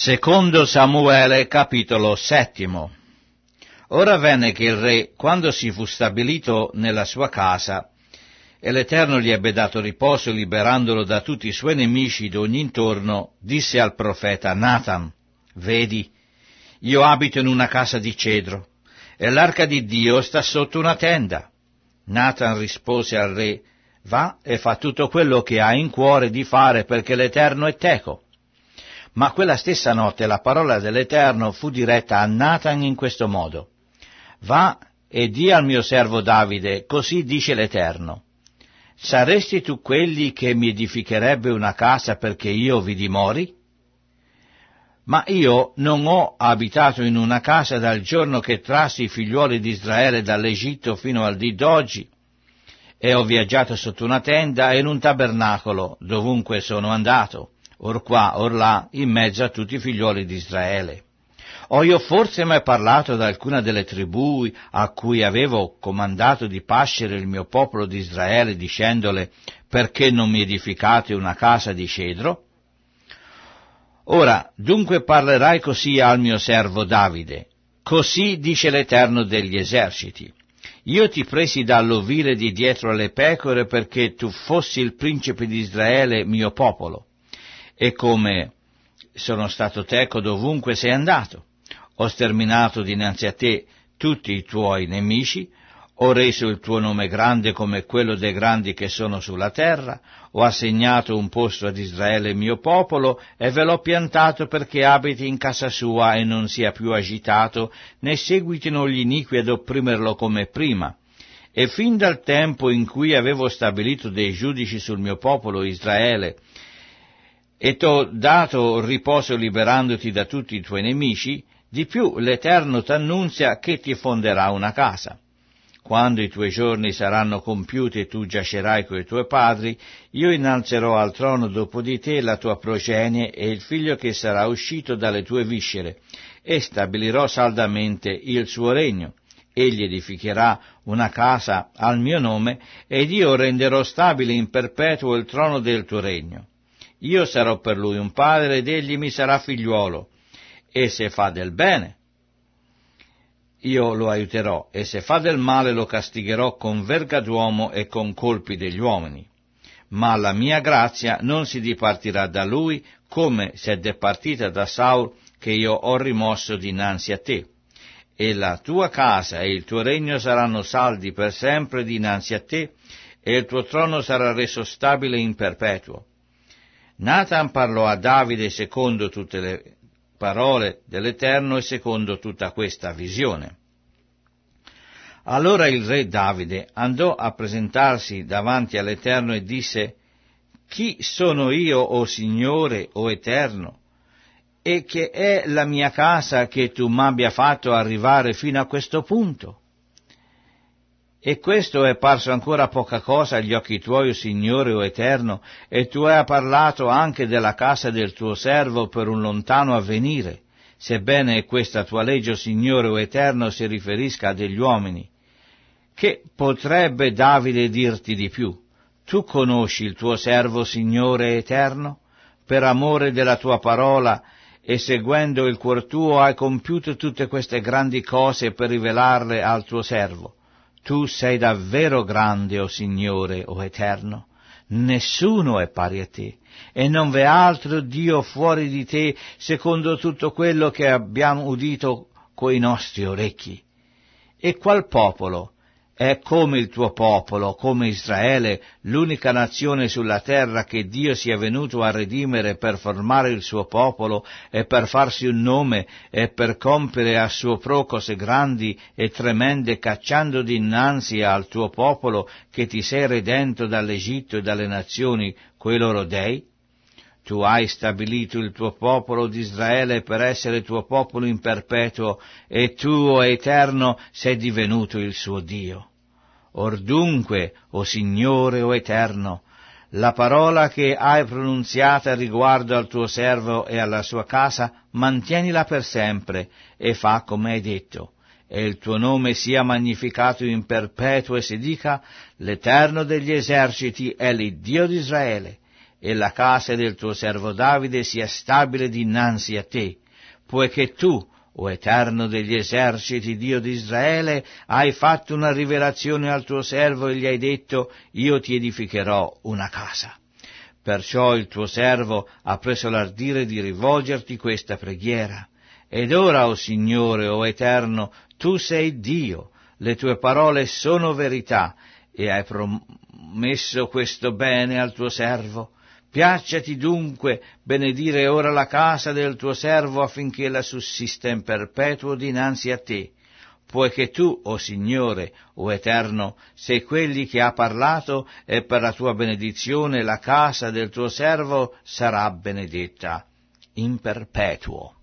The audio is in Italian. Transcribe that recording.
Secondo Samuele, capitolo 7. Ora avvenne che il re, quando si fu stabilito nella sua casa, e l'Eterno gli ebbe dato riposo liberandolo da tutti i suoi nemici d'ogni intorno, disse al profeta Natan: «Vedi, io abito in una casa di cedro, e l'arca di Dio sta sotto una tenda». Natan rispose al re: «Va e fa tutto quello che hai in cuore di fare, perché l'Eterno è teco». Ma quella stessa notte la parola dell'Eterno fu diretta a Natan in questo modo: «Va e di al mio servo Davide, così dice l'Eterno: saresti tu quelli che mi edificherebbe una casa perché io vi dimori? Ma io non ho abitato in una casa dal giorno che trassi i figliuoli di Israele dall'Egitto fino al dì d'oggi, e ho viaggiato sotto una tenda e in un tabernacolo dovunque sono andato, or qua, or là, in mezzo a tutti i figliuoli di Israele. Ho io forse mai parlato ad alcuna delle tribù a cui avevo comandato di pascere il mio popolo di Israele, dicendole: perché non mi edificate una casa di cedro? Ora, dunque parlerai così al mio servo Davide: così dice l'Eterno degli eserciti: io ti presi dall'ovile di dietro alle pecore perché tu fossi il principe di Israele, mio popolo. E come sono stato teco dovunque sei andato, ho sterminato dinanzi a te tutti i tuoi nemici, ho reso il tuo nome grande come quello dei grandi che sono sulla terra, ho assegnato un posto ad Israele mio popolo, e ve l'ho piantato perché abiti in casa sua e non sia più agitato, né seguitino gli iniqui ad opprimerlo come prima. E fin dal tempo in cui avevo stabilito dei giudici sul mio popolo Israele, e t'ho dato riposo liberandoti da tutti i tuoi nemici, di più l'Eterno t'annunzia che ti fonderà una casa. Quando i tuoi giorni saranno compiuti e tu giacerai coi tuoi padri, io innalzerò al trono dopo di te la tua progenie e il figlio che sarà uscito dalle tue viscere, e stabilirò saldamente il suo regno. Egli edificherà una casa al mio nome, ed io renderò stabile in perpetuo il trono del tuo regno. Io sarò per lui un padre ed egli mi sarà figliuolo, e se fa del bene io lo aiuterò, e se fa del male lo castigherò con verga d'uomo e con colpi degli uomini. Ma la mia grazia non si dipartirà da lui come si è dipartita da Saul, che io ho rimosso dinanzi a te. E la tua casa e il tuo regno saranno saldi per sempre dinanzi a te, e il tuo trono sarà reso stabile in perpetuo. Natan parlò a Davide secondo tutte le parole dell'Eterno e secondo tutta questa visione. Allora il re Davide andò a presentarsi davanti all'Eterno e disse: «Chi sono io, o Signore, o Eterno, e che è la mia casa che tu m'abbia fatto arrivare fino a questo punto? E questo è parso ancora poca cosa agli occhi tuoi, o Signore, o Eterno, e tu hai parlato anche della casa del tuo servo per un lontano avvenire, sebbene questa tua legge, o Signore, o Eterno, si riferisca a degli uomini. Che potrebbe Davide dirti di più? Tu conosci il tuo servo, Signore Eterno? Per amore della tua parola e seguendo il cuor tuo hai compiuto tutte queste grandi cose per rivelarle al tuo servo. Tu sei davvero grande, o Signore, o Eterno. Nessuno è pari a te, e non v'è altro Dio fuori di te, secondo tutto quello che abbiamo udito coi nostri orecchi. E qual popolo è come il tuo popolo, come Israele, l'unica nazione sulla terra che Dio sia venuto a redimere per formare il suo popolo e per farsi un nome e per compiere a suo pro cose grandi e tremende, cacciando dinanzi al tuo popolo che ti sei redento dall'Egitto e dalle nazioni quei loro dei? Tu hai stabilito il tuo popolo di Israele per essere tuo popolo in perpetuo, e tu, o Eterno, sei divenuto il suo Dio. Or dunque, o Signore, o Eterno, la parola che hai pronunziata riguardo al tuo servo e alla sua casa, mantienila per sempre, e fa come hai detto, e il tuo nome sia magnificato in perpetuo, e si dica: l'Eterno degli eserciti è l'Iddio di Israele, e la casa del tuo servo Davide sia stabile dinanzi a te, poiché tu, o Eterno degli eserciti, Dio di Israele, hai fatto una rivelazione al tuo servo e gli hai detto: io ti edificherò una casa. Perciò il tuo servo ha preso l'ardire di rivolgerti questa preghiera. Ed ora, o Signore, o Eterno, tu sei Dio, le tue parole sono verità, e hai promesso questo bene al tuo servo. Piacciati dunque benedire ora la casa del tuo servo affinché la sussista in perpetuo dinanzi a te, poiché tu, o Signore, o Eterno, sei quelli che ha parlato, e per la tua benedizione la casa del tuo servo sarà benedetta in perpetuo.